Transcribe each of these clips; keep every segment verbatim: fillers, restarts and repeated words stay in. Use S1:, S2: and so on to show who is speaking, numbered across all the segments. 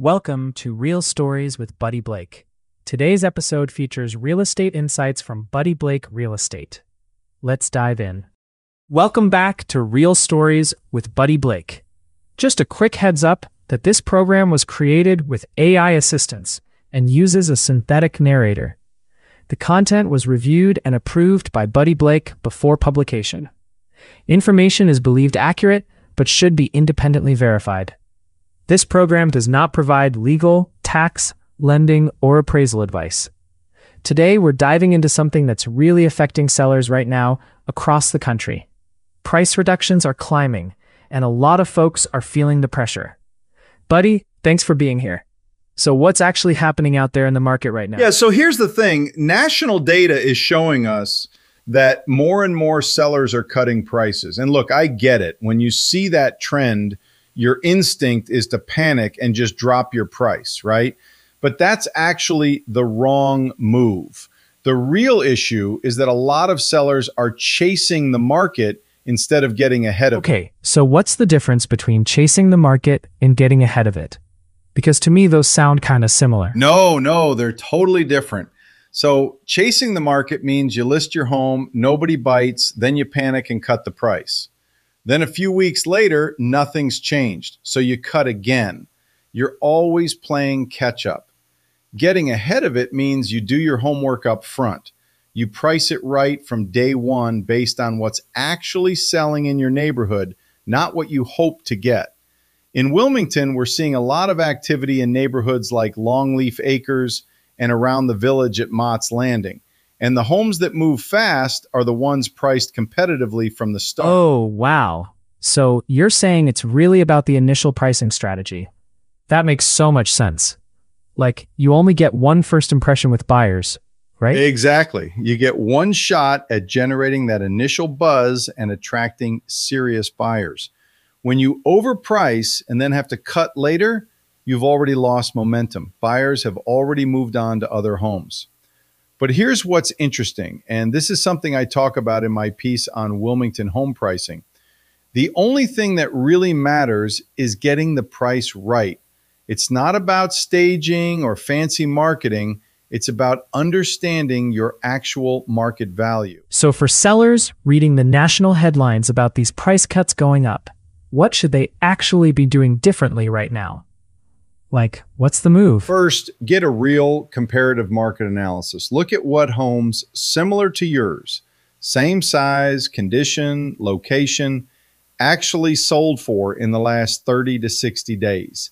S1: Welcome to Real Stories with Buddy Blake. Today's episode features real estate insights from Buddy Blake Real Estate. Let's dive in. Welcome back to Real Stories with Buddy Blake. Just a quick heads up that this program was created with A I assistance and uses a synthetic narrator. The content was reviewed and approved by Buddy Blake before publication. Information is believed accurate, but should be independently verified. This program does not provide legal, tax, lending, or appraisal advice. Today, we're diving into something that's really affecting sellers right now across the country. Price reductions are climbing, and a lot of folks are feeling the pressure. Buddy, thanks for being here. So what's actually happening out there in the market right now?
S2: Yeah, so here's the thing. National data is showing us that more and more sellers are cutting prices. And look, I get it. When you see that trend, your instinct is to panic and just drop your price, right? But that's actually the wrong move. The real issue is that a lot of sellers are chasing the market instead of getting ahead of it.
S1: Okay, so what's the difference between chasing the market and getting ahead of it? Because to me, those sound kind of similar.
S2: No, no, they're totally different. So chasing the market means you list your home, nobody bites, then you panic and cut the price. Then a few weeks later, nothing's changed. So you cut again. You're always playing catch up. Getting ahead of it means you do your homework up front. You price it right from day one based on what's actually selling in your neighborhood, not what you hope to get. In Wilmington, we're seeing a lot of activity in neighborhoods like Longleaf Acres and around the village at Mott's Landing. And the homes that move fast are the ones priced competitively from the start.
S1: Oh, wow. So you're saying it's really about the initial pricing strategy. That makes so much sense. Like, you only get one first impression with buyers, right?
S2: Exactly. You get one shot at generating that initial buzz and attracting serious buyers. When you overprice and then have to cut later, you've already lost momentum. Buyers have already moved on to other homes. But here's what's interesting, and this is something I talk about in my piece on Wilmington home pricing. The only thing that really matters is getting the price right. It's not about staging or fancy marketing. It's about understanding your actual market value.
S1: So for sellers reading the national headlines about these price cuts going up, what should they actually be doing differently right now? Like, what's the move?
S2: First, get a real comparative market analysis. Look at what homes similar to yours, same size, condition, location, actually sold for in the last thirty to sixty days.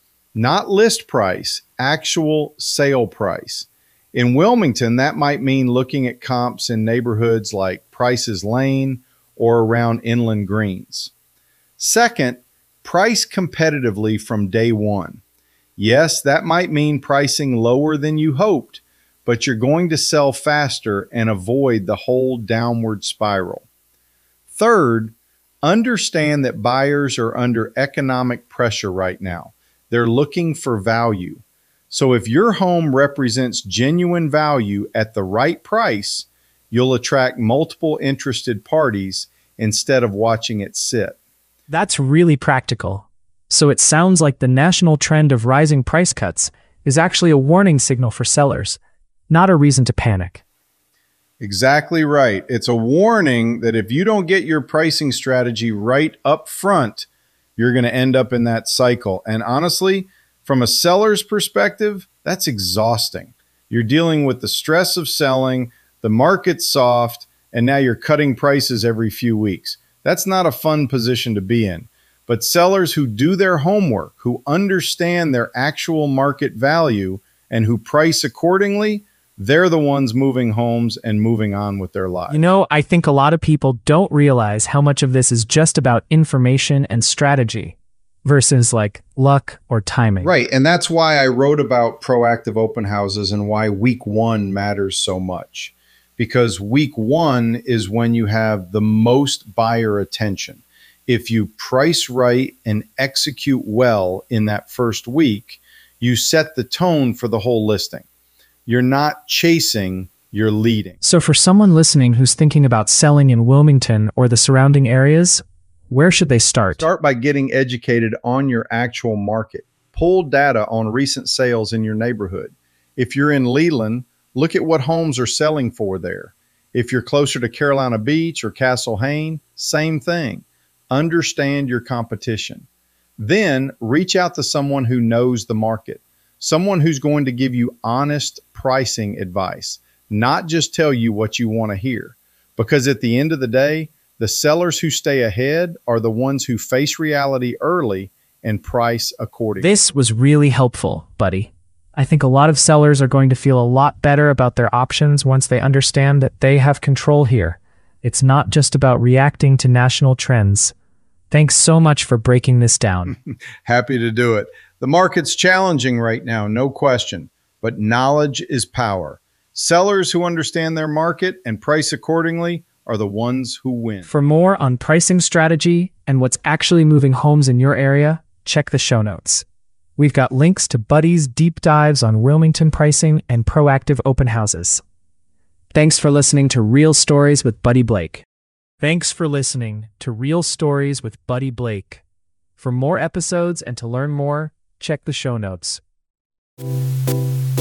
S2: Not list price, actual sale price. In Wilmington, that might mean looking at comps in neighborhoods like Price's Lane or around Inland Greens. Second, price competitively from day one. Yes, that might mean pricing lower than you hoped, but you're going to sell faster and avoid the whole downward spiral. Third, understand that buyers are under economic pressure right now. They're looking for value. So if your home represents genuine value at the right price, you'll attract multiple interested parties instead of watching it sit.
S1: That's really practical. So it sounds like the national trend of rising price cuts is actually a warning signal for sellers, not a reason to panic.
S2: Exactly right. It's a warning that if you don't get your pricing strategy right up front, you're going to end up in that cycle. And honestly, from a seller's perspective, that's exhausting. You're dealing with the stress of selling, the market's soft, and now you're cutting prices every few weeks. That's not a fun position to be in. But sellers who do their homework, who understand their actual market value, and who price accordingly, they're the ones moving homes and moving on with their lives.
S1: You know, I think a lot of people don't realize how much of this is just about information and strategy versus like luck or timing.
S2: Right. And that's why I wrote about proactive open houses and why week one matters so much. Because week one is when you have the most buyer attention. If you price right and execute well in that first week, you set the tone for the whole listing. You're not chasing, you're leading.
S1: So for someone listening who's thinking about selling in Wilmington or the surrounding areas, where should they start?
S2: Start by getting educated on your actual market. pull data on recent sales in your neighborhood. If you're in Leland, look at what homes are selling for there. If you're closer to Carolina Beach or Castle Hayne, same thing. Understand your competition. Then reach out to someone who knows the market, someone who's going to give you honest pricing advice, not just tell you what you want to hear. Because at the end of the day, the sellers who stay ahead are the ones who face reality early and price accordingly.
S1: This was really helpful, buddy. I think a lot of sellers are going to feel a lot better about their options once they understand that they have control here. It's not just about reacting to national trends. Thanks so much for breaking this down.
S2: Happy to do it. The market's challenging right now, no question, but knowledge is power. Sellers who understand their market and price accordingly are the ones who win.
S1: For more on pricing strategy and what's actually moving homes in your area, check the show notes. We've got links to Buddy's deep dives on Wilmington pricing and proactive open houses. Thanks for listening to Real Stories with Buddy Blake. Thanks for listening to Real Stories with Buddy Blake. For more episodes and to learn more, check the show notes.